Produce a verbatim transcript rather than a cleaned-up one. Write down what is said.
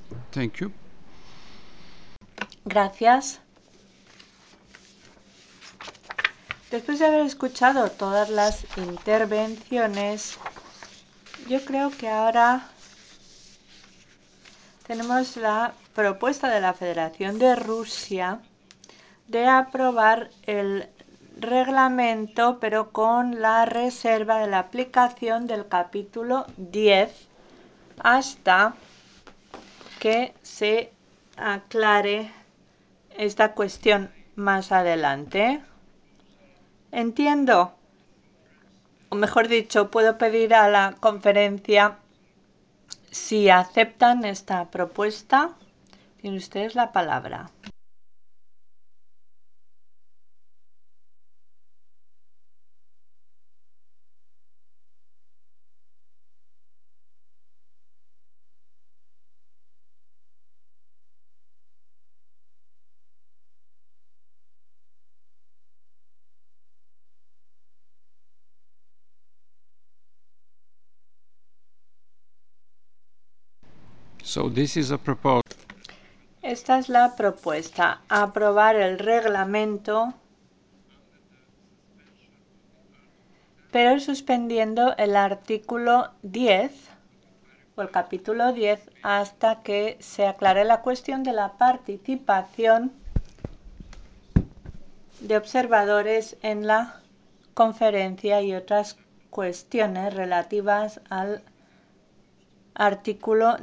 Thank you. Gracias. Después de haber escuchado todas las intervenciones, yo creo que ahora tenemos la propuesta de la Federación de Rusia de aprobar el reglamento, pero con la reserva de la aplicación del capítulo diez hasta que se aclare esta cuestión más adelante. Entiendo, o mejor dicho, puedo pedir a la conferencia si aceptan esta propuesta. Tienen ustedes la palabra. So this is a proposal. Esta es la propuesta: aprobar el reglamento, pero suspendiendo el artículo diez o el capítulo diez hasta que se aclare la cuestión de la participación de observadores en la conferencia y otras cuestiones relativas al artículo